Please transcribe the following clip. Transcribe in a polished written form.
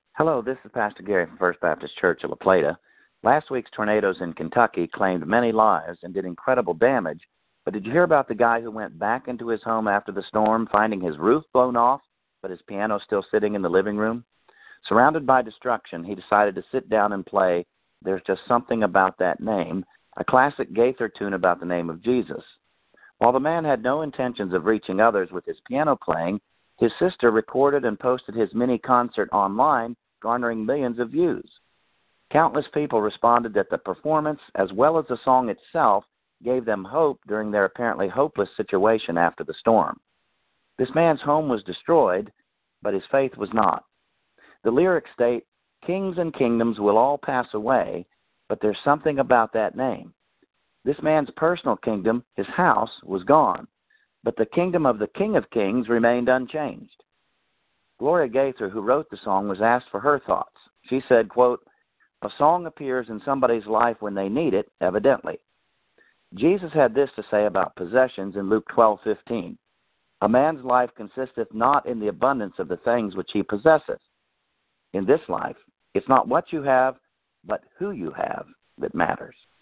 Hello, this is Pastor Gary from First Baptist Church of La Plata. Last week's tornadoes in Kentucky claimed many lives and did incredible damage, but did you hear about the guy who went back into his home after the storm, finding his roof blown off, but his piano still sitting in the living room? Surrounded by destruction, he decided to sit down and play "There's Just Something About That Name," a classic Gaither tune about the name of Jesus. While the man had no intentions of reaching others with his piano playing, his sister recorded and posted his mini concert online, garnering millions of views. Countless people responded that the performance, as well as the song itself, gave them hope during their apparently hopeless situation after the storm. This man's home was destroyed, but his faith was not. The lyrics state, "Kings and kingdoms will all pass away, but there's something about that name." This man's personal kingdom, his house, was gone, but the kingdom of the King of Kings remained unchanged. Gloria Gaither, who wrote the song, was asked for her thoughts. She said, quote, "A song appears in somebody's life when they need it, evidently." Jesus had this to say about possessions in Luke 12:15. "A man's life consisteth not in the abundance of the things which he possesseth." In this life, it's not what you have, but who you have that matters.